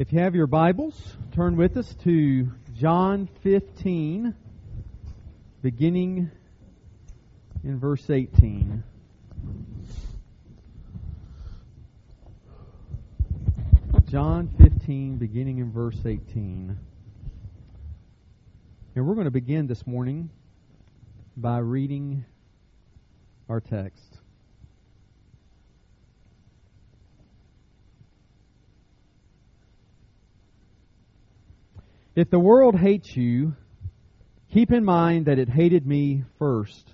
If you have your Bibles, turn with us to John 15, beginning in verse 18. John 15, beginning in verse 18. And we're going to begin this morning by reading our text. If the world hates you, keep in mind that it hated me first.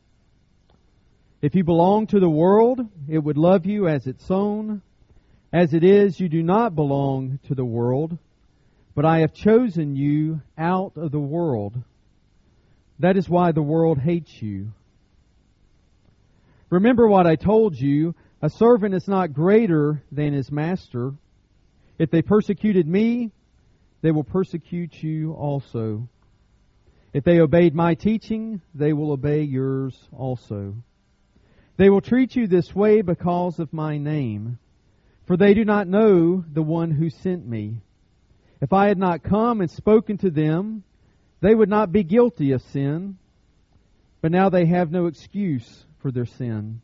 If you belong to the world, it would love you as its own. As it is, you do not belong to the world, but I have chosen you out of the world. That is why the world hates you. Remember what I told you, a servant is not greater than his master. If they persecuted me, they will persecute you also. If they obeyed my teaching, they will obey yours also. They will treat you this way because of my name, for they do not know the one who sent me. If I had not come and spoken to them, they would not be guilty of sin, but now they have no excuse for their sin.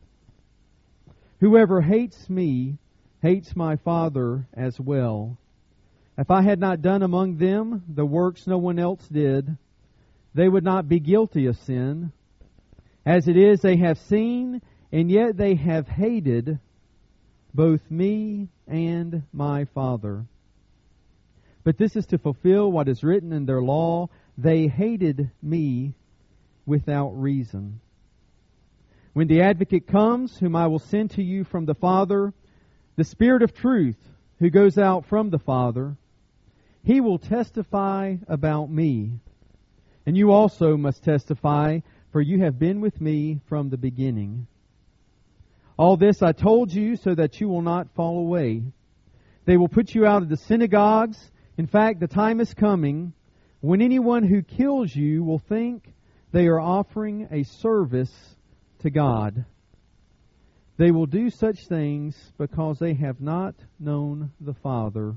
Whoever hates me hates my Father as well. If I had not done among them the works no one else did, they would not be guilty of sin. As it is, they have seen, and yet they have hated both me and my Father. But this is to fulfill what is written in their law, they hated me without reason. When the Advocate comes, whom I will send to you from the Father, the Spirit of truth, who goes out from the Father, He will testify about me. And you also must testify, for you have been with me from the beginning. All this I told you so that you will not fall away. They will put you out of the synagogues. In fact, the time is coming when anyone who kills you will think they are offering a service to God. They will do such things because they have not known the Father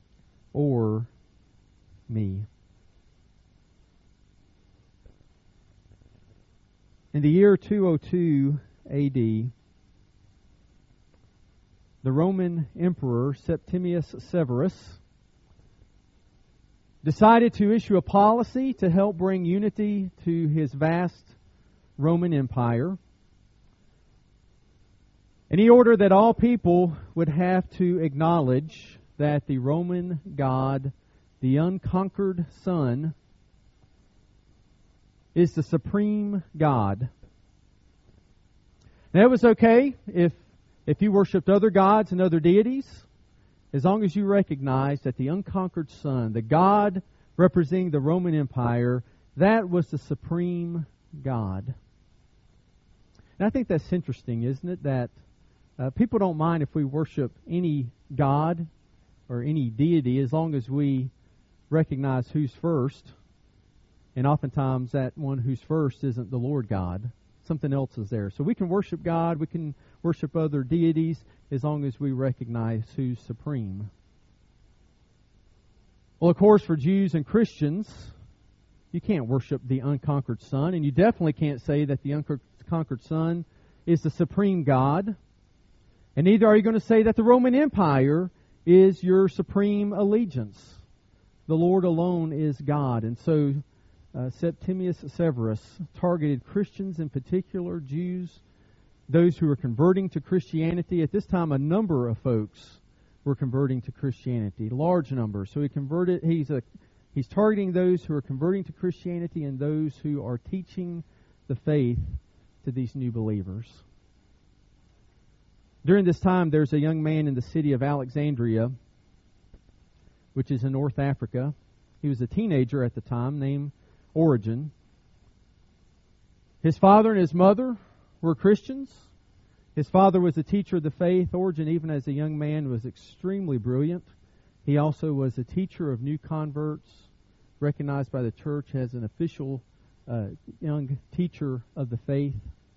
or me. In the year 202 A.D., the Roman Emperor Septimius Severus decided to issue a policy to help bring unity to his vast Roman Empire. And he ordered that all people would have to acknowledge that the Roman God, the unconquered Son, is the supreme God. Now, it was okay if you worshipped other gods and other deities, as long as you recognized that the unconquered Son, the God representing the Roman Empire, that was the supreme God. And I think that's interesting, isn't it? That people don't mind if we worship any god or any deity as long as we recognize who's first. And oftentimes that one who's first isn't the Lord God. Something else is there. So we can worship God, we can worship other deities as long as we recognize who's supreme. Well, of course, for Jews and Christians, you can't worship the unconquered Son, and you definitely can't say that the unconquered Son is the supreme God. And neither are you going to say that the Roman Empire is your supreme allegiance. The Lord alone is God. And so Septimius Severus targeted Christians, in particular Jews, those who were converting to Christianity. At this time, a number of folks were converting to Christianity, large numbers. So he's targeting those who are converting to Christianity and those who are teaching the faith to these new believers. During this time, there's a young man in the city of Alexandria, which is in North Africa. He was a teenager at the time, named Origen. His father and his mother were Christians. His father was a teacher of the faith. Origen, even as a young man, was extremely brilliant. He also was a teacher of new converts, recognized by the church as an official young teacher of the faith.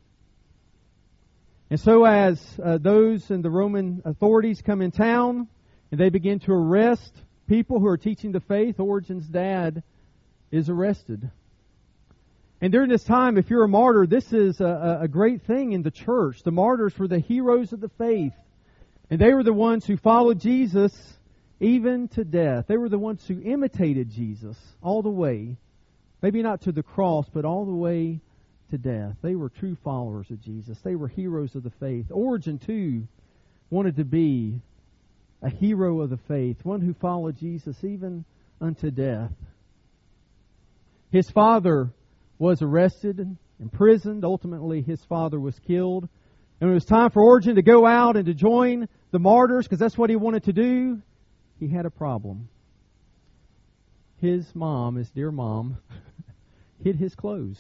And so as those in the Roman authorities come in town and they begin to arrest people who are teaching the faith, Origen's dad is arrested. And during this time, if you're a martyr, this is a great thing in the church. The martyrs were the heroes of the faith. And they were the ones who followed Jesus even to death. They were the ones who imitated Jesus all the way. Maybe not to the cross, but all the way to death. They were true followers of Jesus. They were heroes of the faith. Origen, too, wanted to be a hero of the faith, one who followed Jesus even unto death. His father was arrested and imprisoned. Ultimately, his father was killed. And it was time for Origen to go out and to join the martyrs, because that's what he wanted to do. He had a problem. His mom, his dear mom, hid his clothes.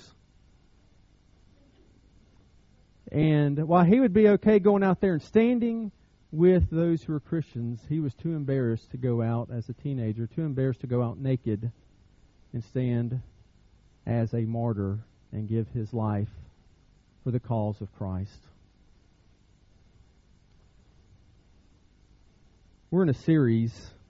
And while he would be okay going out there and standing with those who were Christians, he was too embarrassed to go out as a teenager, too embarrassed to go out naked and stand as a martyr and give his life for the cause of Christ. We're in a series,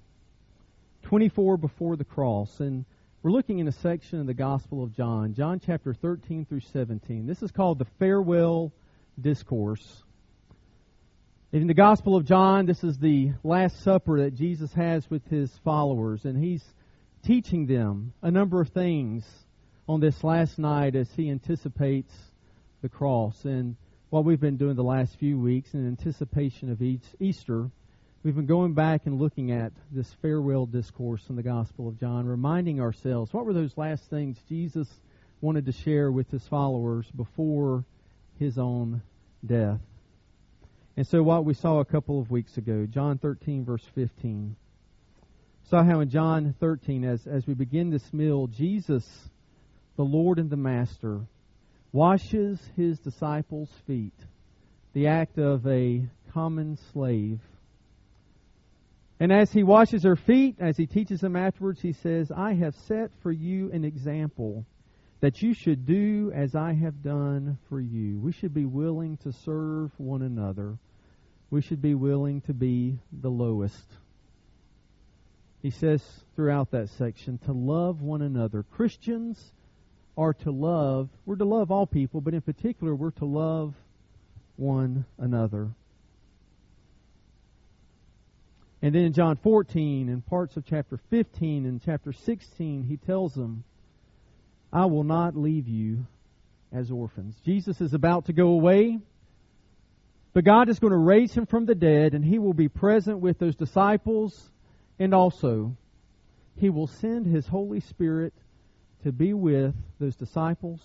24 Before the Cross, and we're looking in a section of the Gospel of John, John chapter 13 through 17. This is called the Farewell Discourse. In the Gospel of John, this is the Last Supper that Jesus has with His followers, and He's teaching them a number of things on this last night as He anticipates the cross. And what we've been doing the last few weeks in anticipation of Easter, we've been going back and looking at this farewell discourse in the Gospel of John, reminding ourselves, what were those last things Jesus wanted to share with His followers before His own death? And so what we saw a couple of weeks ago, John 13, verse 15, saw how in John 13, as we begin this meal, Jesus, the Lord and the Master, washes His disciples' feet, the act of a common slave. And as He washes their feet, as He teaches them afterwards, He says, I have set for you an example that you should do as I have done for you. We should be willing to serve one another. We should be willing to be the lowest. He says throughout that section to love one another. Christians are to love, we're to love all people, but in particular we're to love one another. And then in John 14 and parts of chapter 15 and chapter 16, He tells them, I will not leave you as orphans. Jesus is about to go away, but God is going to raise Him from the dead, and He will be present with those disciples, and also He will send His Holy Spirit to be with those disciples,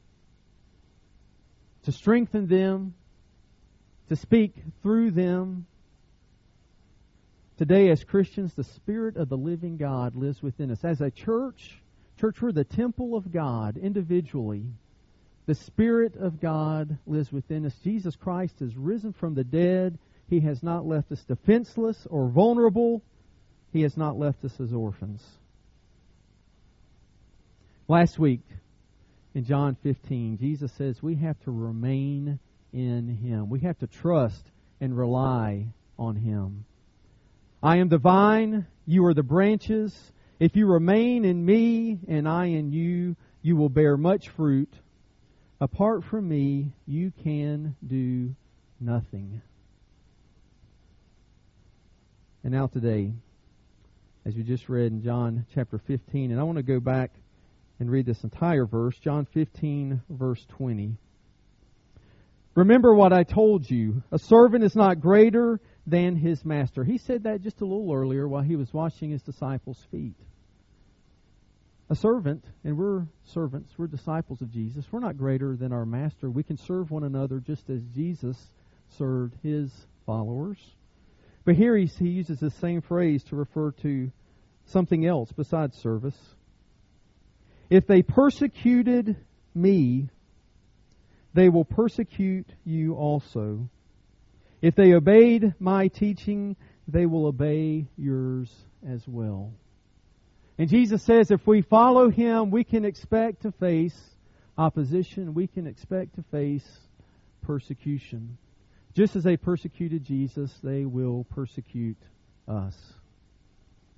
to strengthen them, to speak through them. Today, as Christians, the Spirit of the living God lives within us. As a church, we're the temple of God individually. The Spirit of God lives within us. Jesus Christ has risen from the dead. He has not left us defenseless or vulnerable. He has not left us as orphans. Last week, in John 15, Jesus says we have to remain in Him. We have to trust and rely on Him. I am the vine, you are the branches. If you remain in me and I in you, you will bear much fruit. Apart from me, you can do nothing. And now today, as we just read in John chapter 15, and I want to go back and read this entire verse, John 15, verse 20. Remember what I told you. A servant is not greater than his master. He said that just a little earlier while He was washing His disciples' feet. A servant, and we're servants, we're disciples of Jesus. We're not greater than our master. We can serve one another just as Jesus served His followers. But here he uses the same phrase to refer to something else besides service. If they persecuted me, they will persecute you also. If they obeyed my teaching, they will obey yours as well. And Jesus says if we follow Him, we can expect to face opposition. We can expect to face persecution. Just as they persecuted Jesus, they will persecute us.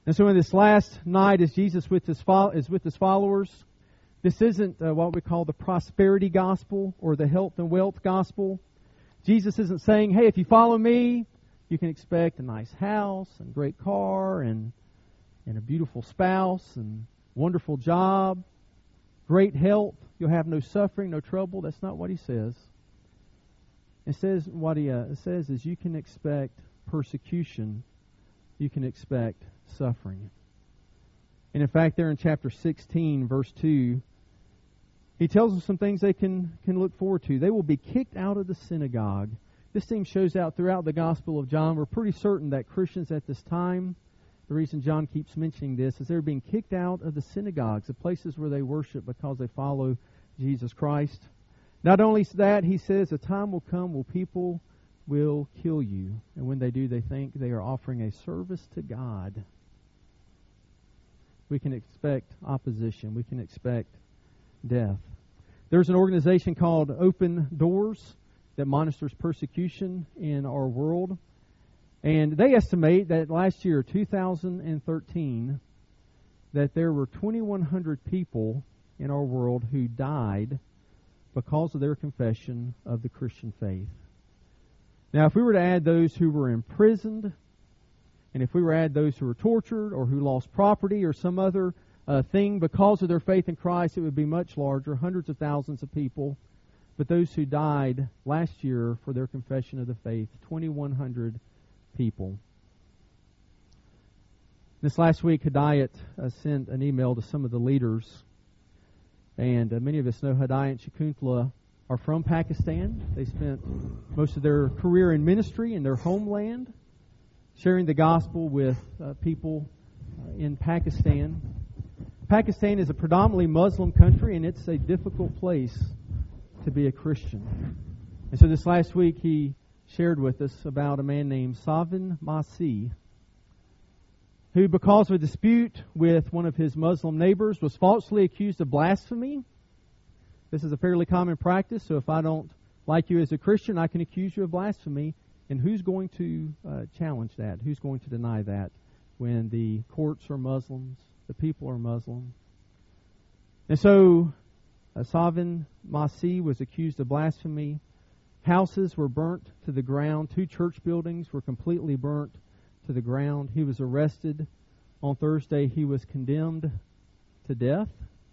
And so in this last night, as Jesus is with His followers, this isn't what we call the prosperity gospel or the health and wealth gospel. Jesus isn't saying, hey, if you follow me, you can expect a nice house and great car and a beautiful spouse and wonderful job, great health. You'll have no suffering, no trouble. That's not what He says. It says what He says is you can expect persecution. You can expect suffering. And in fact, there in chapter 16, verse 2, He tells them some things they can look forward to. They will be kicked out of the synagogue. This theme shows out throughout the Gospel of John. We're pretty certain that Christians at this time, the reason John keeps mentioning this, is they're being kicked out of the synagogues, the places where they worship because they follow Jesus Christ. Not only that, he says, a time will come where people will kill you. And when they do, they think they are offering a service to God. We can expect opposition. We can expect death. There's an organization called Open Doors that monitors persecution in our world. And they estimate that last year, 2013, that there were 2,100 people in our world who died because of their confession of the Christian faith. Now, if we were to add those who were imprisoned, and if we were to add those who were tortured or who lost property or some other thing because of their faith in Christ, it would be much larger, hundreds of thousands of people. But those who died last year for their confession of the faith, 2,100 people. This last week, Hidayat sent an email to some of the leaders, and many of us know Hidayat and Shakuntala are from Pakistan. They spent most of their career in ministry in their homeland, sharing the gospel with people in Pakistan. Pakistan is a predominantly Muslim country, and it's a difficult place to be a Christian. And so this last week he shared with us about a man named Savin Masih, who, because of a dispute with one of his Muslim neighbors, was falsely accused of blasphemy. This is a fairly common practice, so if I don't like you as a Christian, I can accuse you of blasphemy. And who's going to challenge that? Who's going to deny that when the courts are Muslims, the people are Muslim? And so Savin Masih was accused of blasphemy. Houses were burnt to the ground. 2 church buildings were completely burnt to the ground. He was arrested. On Thursday, he was condemned to death.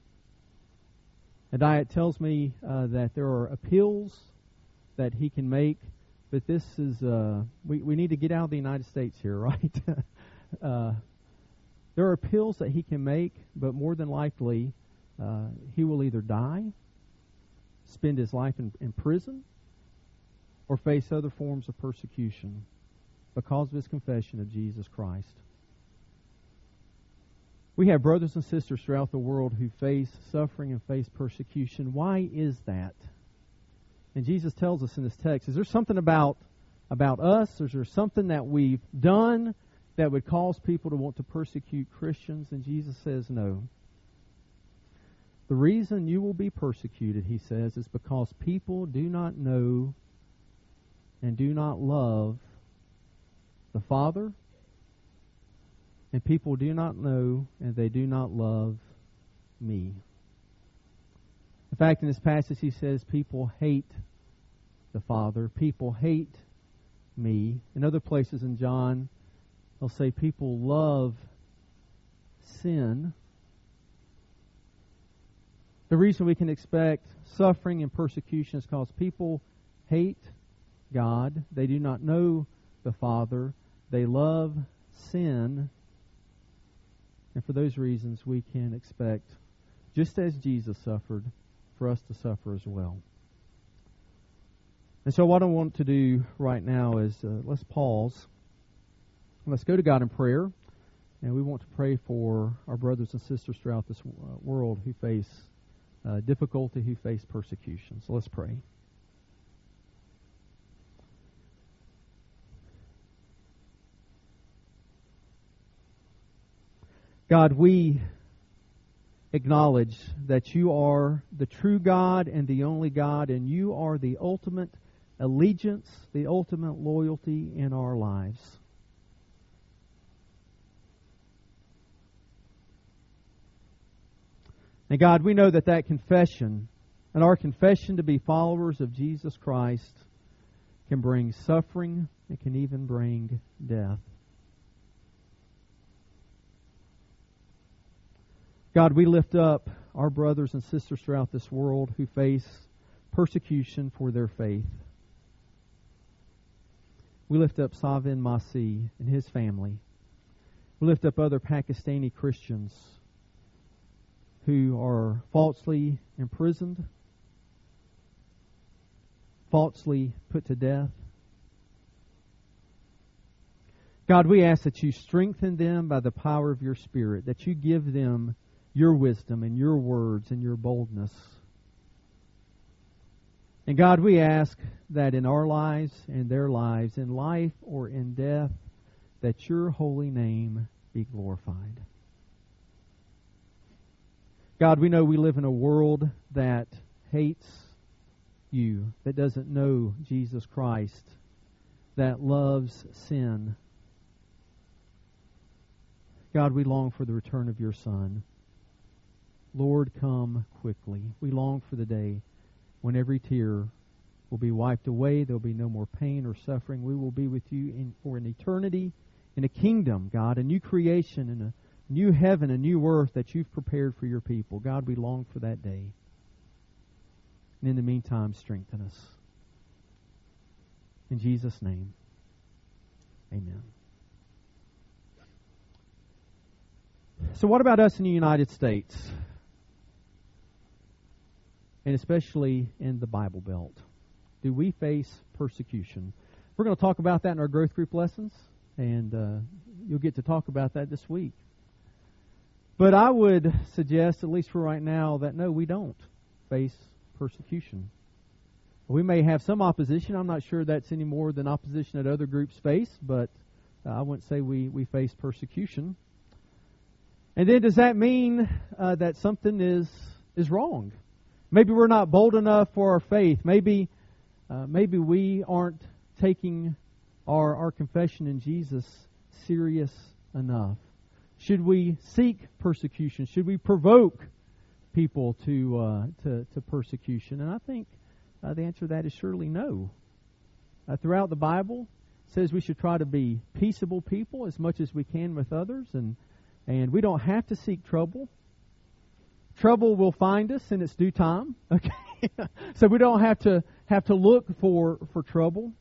Hidayat tells me that there are appeals that he can make, but this is, we need to get out of the United States here, right? There are appeals that he can make, but more than likely, he will either die, spend his life in prison, or face other forms of persecution because of his confession of Jesus Christ. We have brothers and sisters throughout the world who face suffering and face persecution. Why is that? And Jesus tells us in this text, is there something about us? Or is there something that we've done that would cause people to want to persecute Christians? And Jesus says no. The reason you will be persecuted, he says, is because people do not know and do not love the Father, and people do not know and they do not love me. In fact, in this passage he says people hate the Father, people hate me. In other places in John, he'll say people love sin. The reason we can expect suffering and persecution is because people hate God. They do not know the Father. They love sin. And for those reasons, we can expect, just as Jesus suffered, for us to suffer as well. And so what I want to do right now is let's pause. Let's go to God in prayer. And we want to pray for our brothers and sisters throughout this world who face difficulty, who face persecution. So let's pray. God, we acknowledge that you are the true God and the only God, and you are the ultimate allegiance, the ultimate loyalty in our lives. And God, we know that confession and our confession to be followers of Jesus Christ can bring suffering. It can even bring death. God, we lift up our brothers and sisters throughout this world who face persecution for their faith. We lift up Savin Masih and his family. We lift up other Pakistani Christians who are falsely imprisoned, falsely put to death. God, we ask that you strengthen them by the power of your Spirit, that you give them your wisdom and your words and your boldness. And God, we ask that in our lives and their lives, in life or in death, that your holy name be glorified. God, we know we live in a world that hates you, that doesn't know Jesus Christ, that loves sin. God, we long for the return of your Son. Lord, come quickly. We long for the day when every tear will be wiped away. There will be no more pain or suffering. We will be with you for an eternity in a kingdom, God, a new creation and a new heaven, a new earth that you've prepared for your people. God, we long for that day. And in the meantime, strengthen us. In Jesus' name, amen. So what about us in the United States? And especially in the Bible Belt. Do we face persecution? We're going to talk about that in our growth group lessons, and you'll get to talk about that this week. But I would suggest, at least for right now, that no, we don't face persecution. We may have some opposition. I'm not sure that's any more than opposition that other groups face, but I wouldn't say we face persecution. And then does that mean that something is wrong? Maybe we're not bold enough for our faith. Maybe we aren't taking our confession in Jesus serious enough. Should we seek persecution? Should we provoke people to persecution? And I think the answer to that is surely no. Throughout the Bible, it says we should try to be peaceable people as much as we can with others, and we don't have to seek trouble. Trouble will find us in its due time. Okay, so we don't have to look for trouble.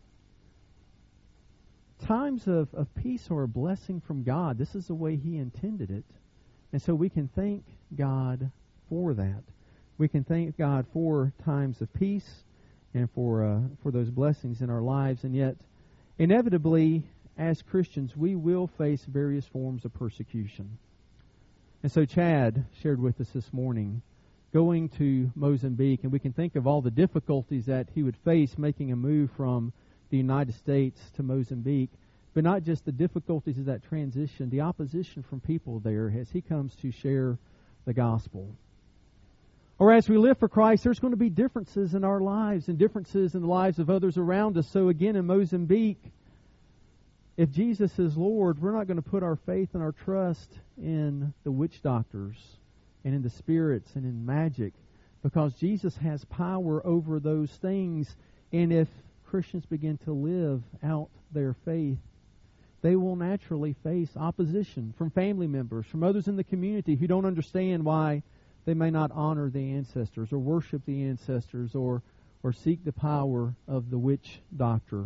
Times of peace are a blessing from God. This is the way He intended it, and so we can thank God for that. We can thank God for times of peace and for those blessings in our lives. And yet, inevitably, as Christians, we will face various forms of persecution. And so Chad shared with us this morning going to Mozambique, and we can think of all the difficulties that he would face making a move from the United States to Mozambique, but not just the difficulties of that transition, the opposition from people there as he comes to share the gospel. Or as we live for Christ, there's going to be differences in our lives and differences in the lives of others around us. So again, in Mozambique, if Jesus is Lord, we're not going to put our faith and our trust in the witch doctors and in the spirits and in magic, because Jesus has power over those things. And if Christians begin to live out their faith, they will naturally face opposition from family members, from others in the community who don't understand why they may not honor the ancestors or worship the ancestors or seek the power of the witch doctor.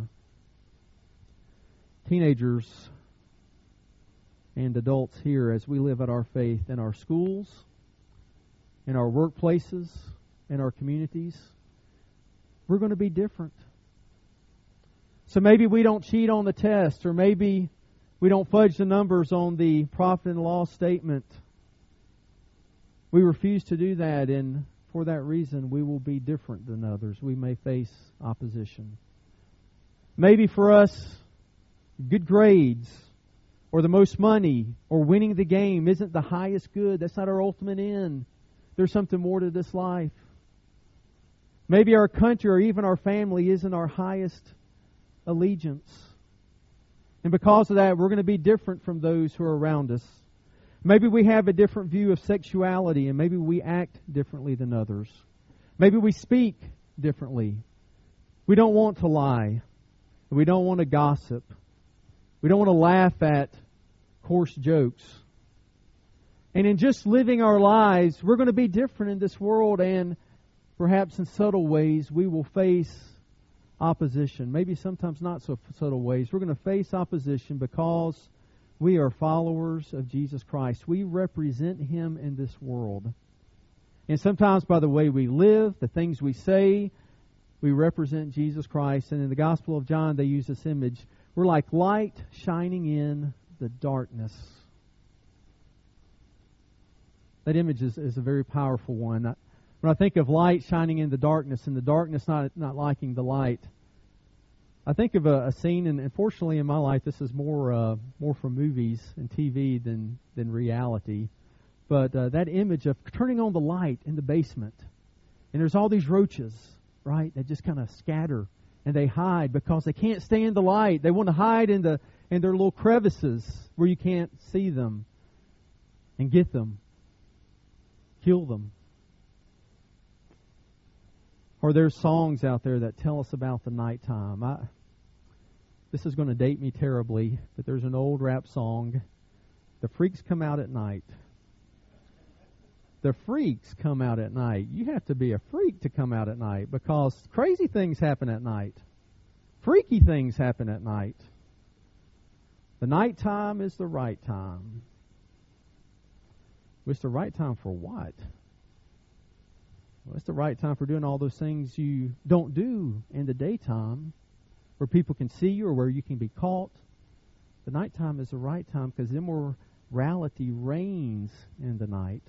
Teenagers and adults here, as we live out our faith in our schools, in our workplaces, in our communities, we're going to be different. So maybe we don't cheat on the test, or maybe we don't fudge the numbers on the profit and loss statement. We refuse to do that, and for that reason, we will be different than others. We may face opposition. Maybe for us, good grades or the most money or winning the game isn't the highest good. That's not our ultimate end. There's something more to this life. Maybe our country or even our family isn't our highest allegiance. And because of that, we're going to be different from those who are around us. Maybe we have a different view of sexuality, and maybe we act differently than others. Maybe we speak differently. We don't want to lie. We don't want to gossip. We don't want to laugh at coarse jokes. And in just living our lives, we're going to be different in this world, and perhaps in subtle ways we will face opposition. Maybe sometimes not so subtle ways. We're going to face opposition because we are followers of Jesus Christ. We represent Him in this world. And sometimes by the way we live, the things we say, we represent Jesus Christ. And in the Gospel of John, they use this image. We're like light shining in the darkness. That image is a very powerful one. When I think of light shining in the darkness, and the darkness not liking the light, I think of a scene, and unfortunately in my life this is more from movies and TV than reality. But that image of turning on the light in the basement, and there's all these roaches, right? They just kind of scatter and they hide because they can't stand the light. They want to hide in their little crevices where you can't see them and get them, kill them. Or there's songs out there that tell us about the nighttime. This is going to date me terribly, but there's an old rap song. The freaks come out at night. The freaks come out at night. You have to be a freak to come out at night because crazy things happen at night. Freaky things happen at night. The nighttime is the right time. It's the right time for what? Well, it's the right time for doing all those things you don't do in the daytime where people can see you or where you can be caught. The nighttime is the right time because immorality reigns in the night.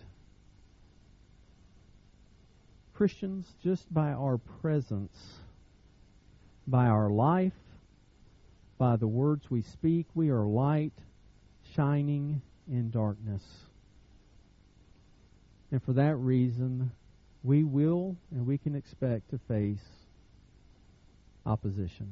Christians, just by our presence, by our life, by the words we speak, we are light shining in darkness. And for that reason, we will and we can expect to face opposition.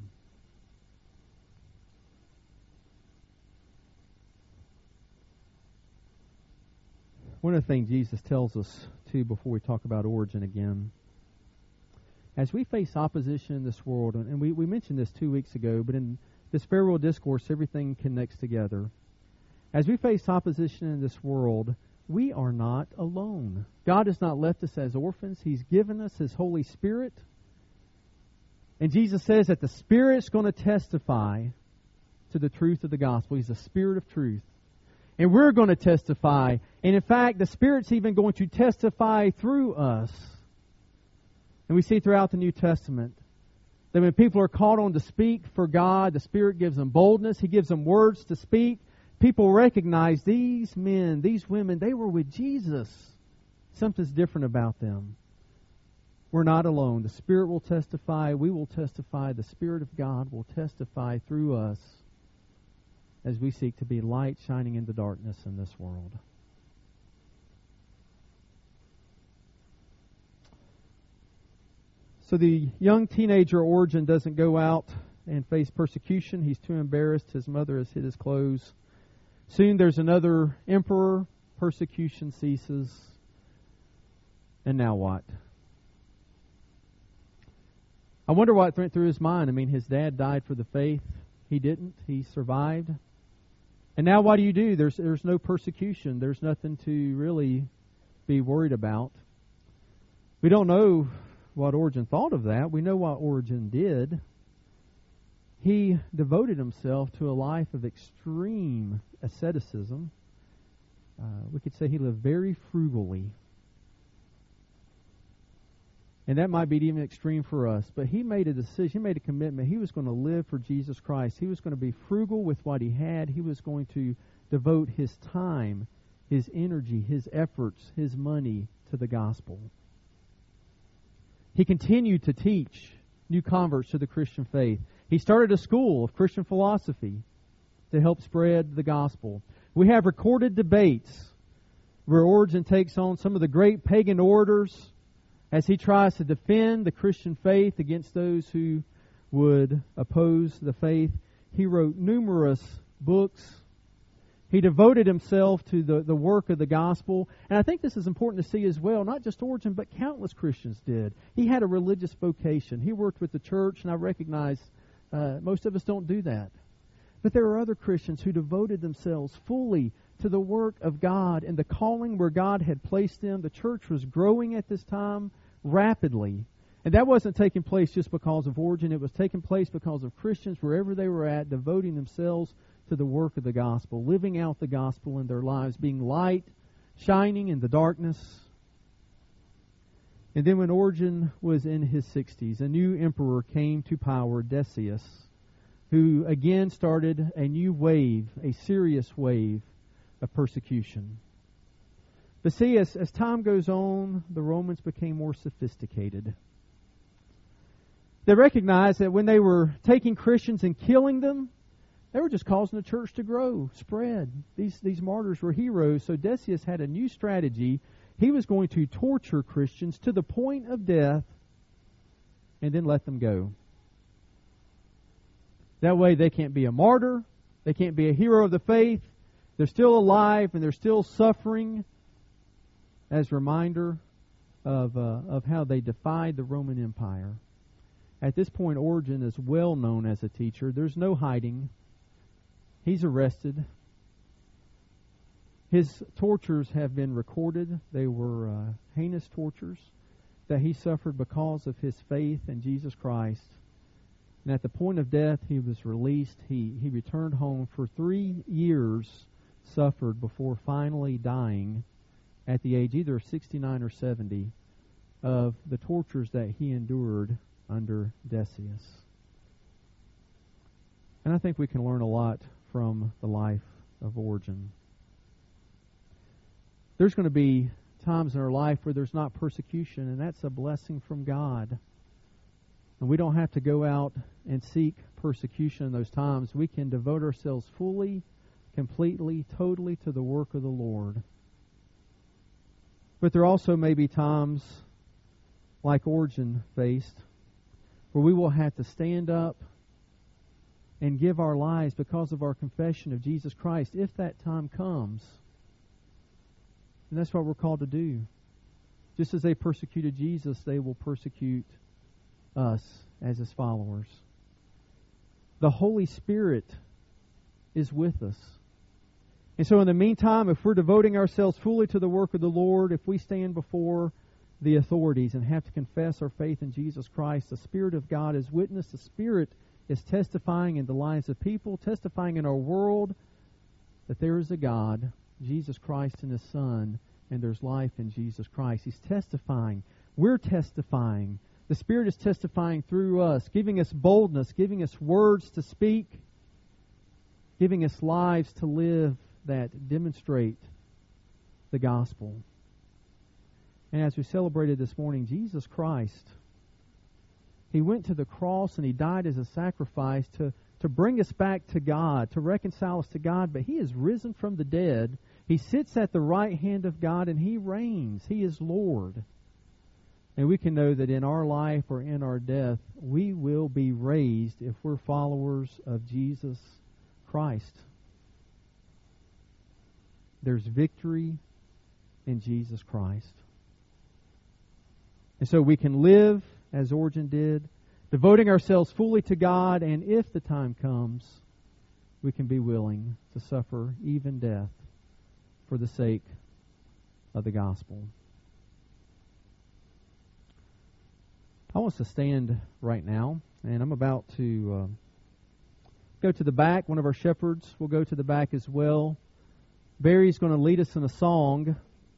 One of the things Jesus tells us, too, before we talk about origin again, as we face opposition in this world, and we mentioned this 2 weeks ago, but in this farewell discourse, everything connects together. As we face opposition in this world, we are not alone. God has not left us as orphans. He's given us His Holy Spirit. And Jesus says that the Spirit's going to testify to the truth of the gospel. He's the Spirit of truth. And we're going to testify. And in fact, the Spirit's even going to testify through us. And we see throughout the New Testament that when people are called on to speak for God, the Spirit gives them boldness. He gives them words to speak. People recognize these men, these women, they were with Jesus. Something's different about them. We're not alone. The Spirit will testify. We will testify. The Spirit of God will testify through us as we seek to be light shining in the darkness in this world. So the young teenager Origen doesn't go out and face persecution. He's too embarrassed. His mother has hid his clothes. Soon there's another emperor. Persecution ceases. And now what? I wonder what went through his mind. I mean, his dad died for the faith. He didn't. He survived. And now what do? There's no persecution. There's nothing to really be worried about. We don't know what Origen thought of that. We know what Origen did. He devoted himself to a life of extreme asceticism. We could say he lived very frugally. And that might be even extreme for us. But he made a decision, he made a commitment. He was going to live for Jesus Christ. He was going to be frugal with what he had. He was going to devote his time, his energy, his efforts, his money to the gospel. He continued to teach new converts to the Christian faith. He started a school of Christian philosophy to help spread the gospel. We have recorded debates where Origen takes on some of the great pagan orators as he tries to defend the Christian faith against those who would oppose the faith. He wrote numerous books. He devoted himself to the work of the gospel. And I think this is important to see as well. Not just Origen, but countless Christians did. He had a religious vocation. He worked with the church, and I recognize most of us don't do that. But there are other Christians who devoted themselves fully to the work of God and the calling where God had placed them. The church was growing at this time rapidly. And that wasn't taking place just because of Origen. It was taking place because of Christians wherever they were at, devoting themselves to the work of the gospel, living out the gospel in their lives, being light, shining in the darkness. And then when Origen was in his 60s, a new emperor came to power, Decius, who again started a new wave, a serious wave of persecution. But see, as time goes on, the Romans became more sophisticated. They recognized that when they were taking Christians and killing them, they were just causing the church to grow, spread. These martyrs were heroes, so Decius had a new strategy. He was going to torture Christians to the point of death and then let them go. That way they can't be a martyr, they can't be a hero of the faith. They're still alive and they're still suffering as a reminder of how they defied the Roman Empire. At this point, Origen is well known as a teacher. There's no hiding. He's arrested. His tortures have been recorded. They were heinous tortures that he suffered because of his faith in Jesus Christ. And at the point of death, he was released. He returned home for 3 years, suffered before finally dying at the age either of 69 or 70 of the tortures that he endured under Decius. And I think we can learn a lot from the life of Origen. There's going to be times in our life where there's not persecution, and that's a blessing from God. And we don't have to go out and seek persecution in those times. We can devote ourselves fully, completely, totally to the work of the Lord. But there also may be times, like Origen faced, where we will have to stand up and give our lives because of our confession of Jesus Christ, if that time comes. And that's what we're called to do. Just as they persecuted Jesus, they will persecute us as His followers. The Holy Spirit is with us. And so in the meantime, if we're devoting ourselves fully to the work of the Lord, if we stand before the authorities and have to confess our faith in Jesus Christ, the Spirit of God is witness. The Spirit is testifying in the lives of people, testifying in our world that there is a God, Jesus Christ and His Son, and there's life in Jesus Christ. He's testifying. We're testifying. The Spirit is testifying through us, giving us boldness, giving us words to speak, giving us lives to live that demonstrate the gospel. And as we celebrated this morning, Jesus Christ, He went to the cross and He died as a sacrifice to bring us back to God, to reconcile us to God. But He is risen from the dead. He sits at the right hand of God and He reigns. He is Lord. And we can know that in our life or in our death, we will be raised if we're followers of Jesus Christ. There's victory in Jesus Christ. And so we can live as Origen did, devoting ourselves fully to God, and if the time comes, we can be willing to suffer even death for the sake of the gospel. I want us to stand right now, and I'm about to go to the back. One of our shepherds will go to the back as well. Barry's going to lead us in a song.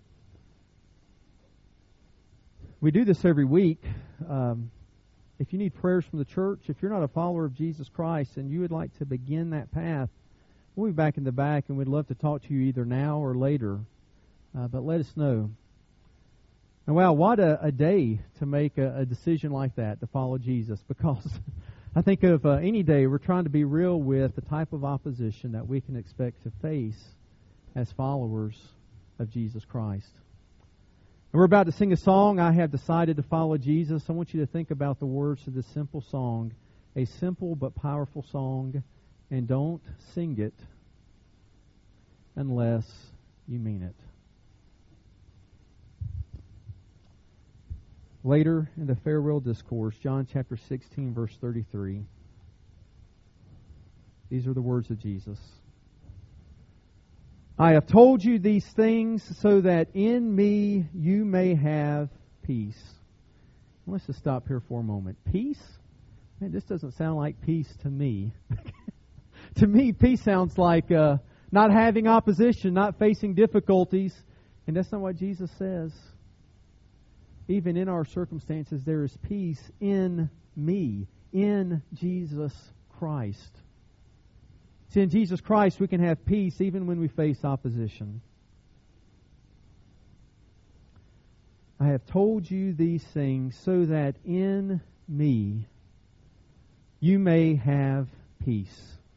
We do this every week. If you need prayers from the church, if you're not a follower of Jesus Christ and you would like to begin that path, we'll be back in the back, and we'd love to talk to you either now or later. But let us know. And wow, what a day to make a decision like that, to follow Jesus. Because I think of any day we're trying to be real with the type of opposition that we can expect to face as followers of Jesus Christ. And we're about to sing a song, I Have Decided to Follow Jesus. I want you to think about the words to this simple song, a simple but powerful song, and don't sing it unless you mean it. Later in the farewell discourse, John chapter 16, verse 33, these are the words of Jesus. I have told you these things so that in me you may have peace. Let's just stop here for a moment. Peace? Man, this doesn't sound like peace to me. To me, peace sounds like not having opposition, not facing difficulties. And that's not what Jesus says. Even in our circumstances, there is peace in me, in Jesus Christ. See, in Jesus Christ, we can have peace even when we face opposition. I have told you these things so that in me you may have peace.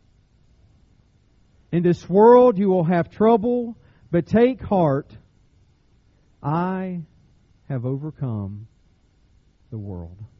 In this world you will have trouble, but take heart. I have overcome the world.